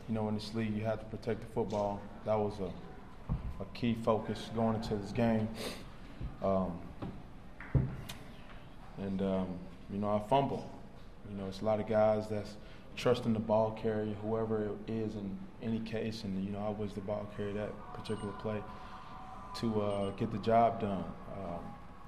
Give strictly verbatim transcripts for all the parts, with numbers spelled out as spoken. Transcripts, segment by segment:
you know, in this league, you have to protect the football. That was a, a key focus going into this game. Um, and, um, you know, I fumble. You know, it's a lot of guys that's trusting the ball carrier, whoever it is in any case, and, you know, I was the ball carrier that particular play to uh, get the job done. Um,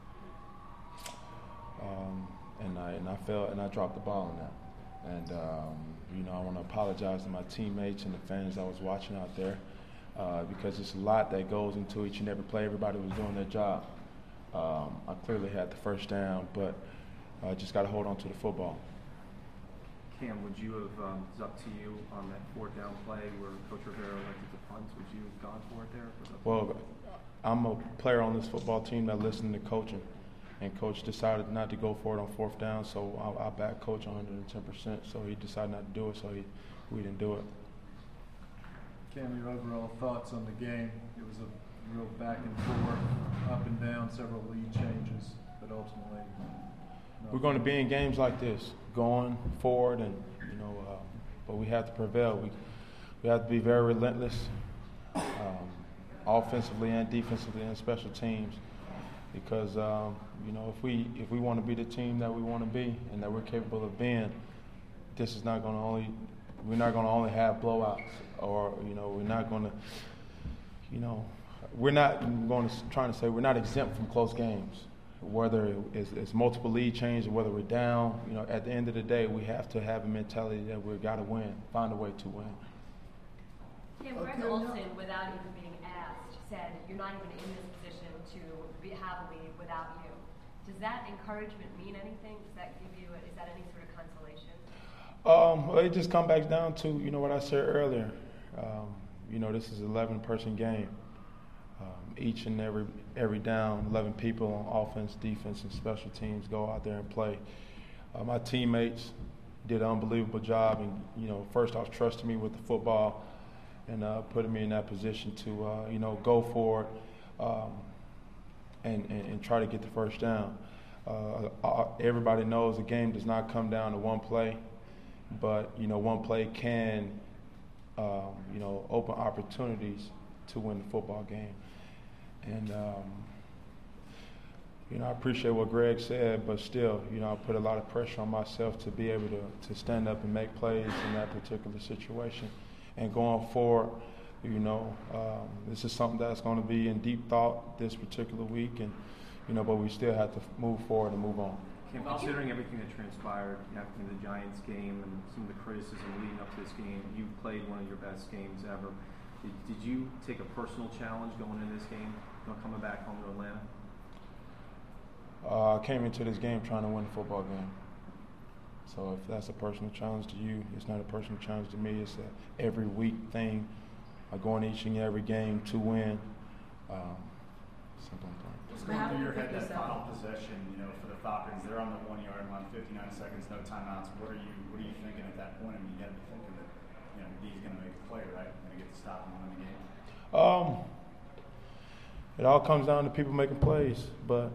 um, and I and I fell and I dropped the ball in that. And um, you know, I want to apologize to my teammates and the fans that was watching out there uh, because it's a lot that goes into each and every play. Everybody was doing their job. Um, I clearly had the first down, but I just got to hold on to the football. Cam, would you have, um, it's up to you on that fourth down play where Coach Rivera elected to punt, would you have gone for it there? Well, I'm a player on this football team that listened to coaching, and Coach decided not to go for it on fourth down, so I, I backed Coach one hundred ten percent, so he decided not to do it, so he, we didn't do it. Cam, your overall thoughts on the game? It was a real back and forth, up and down, several lead changes, but ultimately. No. We're going to be in games like this, going forward, and you know, uh, but we have to prevail. We we have to be very relentless, um, offensively and defensively, and special teams, because um, you know, if we if we want to be the team that we want to be and that we're capable of being, this is not going to only we're not going to only have blowouts, or you know, we're not going to, you know, we're not going to trying to say we're not exempt from close games. Whether it's, it's multiple lead changes or whether we're down, you know, at the end of the day, we have to have a mentality that we've got to win, find a way to win. Tim, Greg Olsen, without even being asked, said you're not even in this position to be, have a lead without you. Does that encouragement mean anything? Does that give you, a, is that any sort of consolation? Um, well, it just comes back down to, you know, what I said earlier. Um, you know, this is an eleven-person game. Um, each and every every down, eleven people on offense, defense, and special teams go out there and play. Uh, my teammates did an unbelievable job, and you know, first off, trusting me with the football and uh, putting me in that position to uh, you know, go for it um, and, and and try to get the first down. Uh, everybody knows the game does not come down to one play, but you know, one play can um, you know, open opportunities to win the football game. And, um, you know, I appreciate what Greg said, but still, you know, I put a lot of pressure on myself to be able to, to stand up and make plays in that particular situation. And going forward, you know, um, this is something that's going to be in deep thought this particular week, and, you know, but we still have to move forward and move on. Cam, considering everything that transpired after the Giants game and some of the criticism leading up to this game, you played one of your best games ever. Did, did you take a personal challenge going into this game, coming back home to Atlanta? Uh, I came into this game trying to win a football game. So if that's a personal challenge to you, it's not a personal challenge to me. It's a every week thing. I go in each and every game to win. Um, simple and plain. What's going through your head that final possession, you know, for the Falcons? They're on the one-yard line, fifty-nine seconds, no timeouts. What are you What are you thinking at that point? I mean, you got to be thinking that, you know, D's going to make a play, right? Going to get to stop and win the game. Um, it all comes down to people making plays, but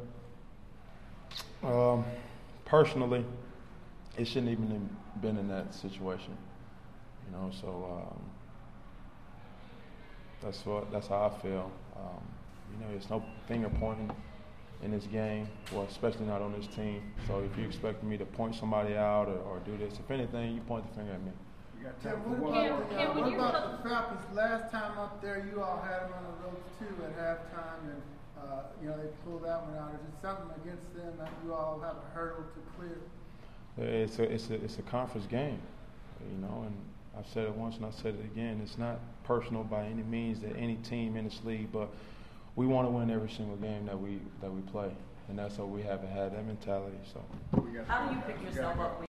um, personally, it shouldn't even have been in that situation, you know. So um, that's what that's how I feel. Um, you know, there's no finger pointing in this game, well, especially not on this team. So if you expect me to point somebody out or, or do this, if anything, you point the finger at me. Tim, what about, Cam, Cam, what about the Falcons? Last time up there, you all had them on the ropes too at halftime, and uh, you know they pulled that one out. Is it something against them that you all have a hurdle to clear? It's a it's a it's a conference game, you know, and I've said it once and I've said it again. It's not personal by any means that any team in this league, but we want to win every single game that we that we play, and that's why we haven't had that mentality. So, how do you pick yourself up?